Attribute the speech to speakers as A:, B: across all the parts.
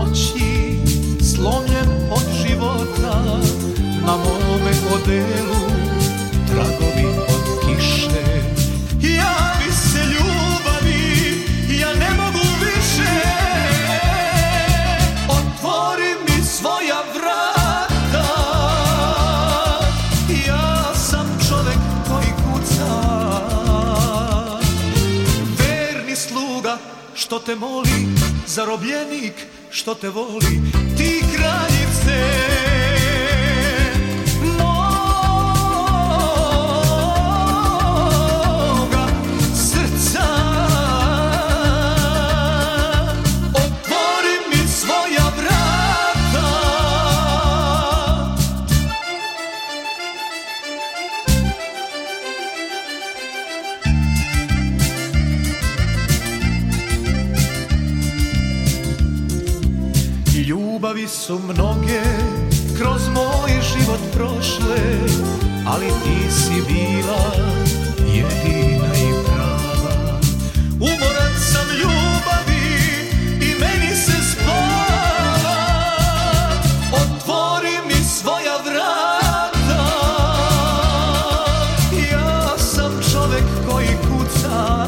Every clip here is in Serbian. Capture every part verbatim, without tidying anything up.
A: noći, slomljen od života, na mome odelu tragovi od kiše. Javi se ljubavi, ja ne mogu više, otvori mi svoja vrata. Ja sam čovek koji kuca, verni sluga što te moli, zarobljenik što te voli, ti kraljice moga srca. Otvori mi svoja vrata. Ljubavi su mnoge kroz moj život prošle, ali ti si bila jedina i prava. Umoran sam ljubavi i meni se spava. Otvori mi svoja vrata. Ja sam čovek koji kuca,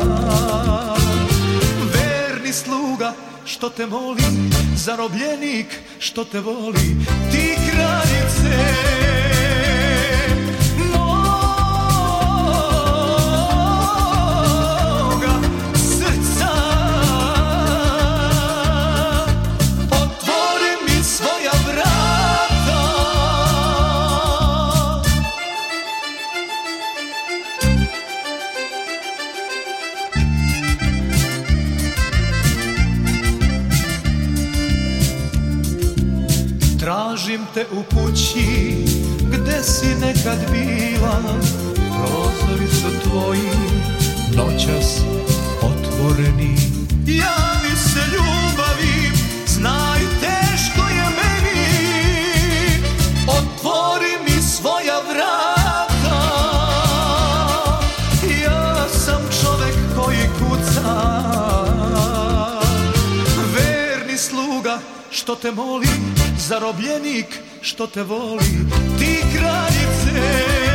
A: verni sluga što te moli, zarobljenik što te voli, ti kraljice moga srca. Otvori mi svoja vrata. Tražim te u kući gde si nekad bila, prozori su tvoji noćas otvoreni. Javi se ljubavi, znaj teško je meni, otvori mi svoja vrata. Ja sam čovek koji kuca, verni sluga što te moli, zarobljenik što te voli, ti kraljice